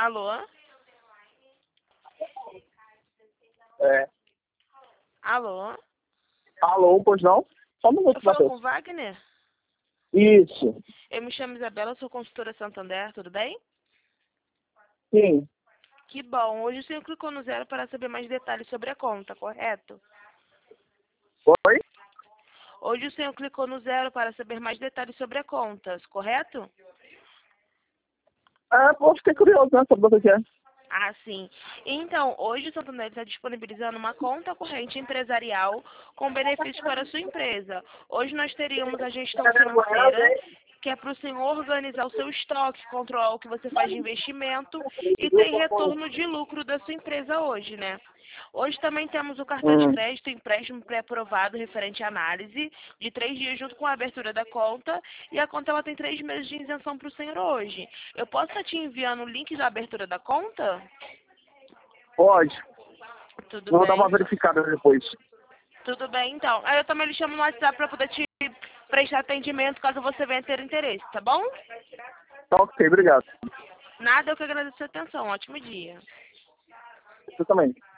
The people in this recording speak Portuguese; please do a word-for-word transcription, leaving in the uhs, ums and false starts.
Alô? É. Alô? Alô, pois não? Só um minuto, Eu falo Matheus. com o Wagner? Isso. Eu me chamo Isabela, sou consultora Santander, tudo bem? Sim. Que bom. Hoje o senhor clicou no zero para saber mais detalhes sobre a conta, correto? Oi? Hoje o senhor clicou no zero para saber mais detalhes sobre a conta, correto? É, pô, fiquei curioso, né, sobre o que é. Ah, sim. Então, hoje o Santander está disponibilizando uma conta corrente empresarial com benefícios para a sua empresa. Hoje nós teríamos a gestão financeira, que é para o senhor organizar o seu estoque, controlar o que você faz de investimento e ter retorno de lucro da sua empresa hoje, né? Hoje também temos o cartão de Hum. crédito, empréstimo pré-aprovado referente à análise, de três dias junto com a abertura da conta, e a conta ela tem três meses de isenção para o senhor hoje. Eu posso estar te enviando o link da abertura da conta? Pode. Tudo Vou dar uma bem. verificada depois. Tudo bem, então. Aí eu também lhe chamo no WhatsApp para poder te prestar atendimento caso você venha ter interesse, tá bom? Tá ok, obrigado. Nada, eu que agradeço a sua atenção. Ótimo dia. Você também.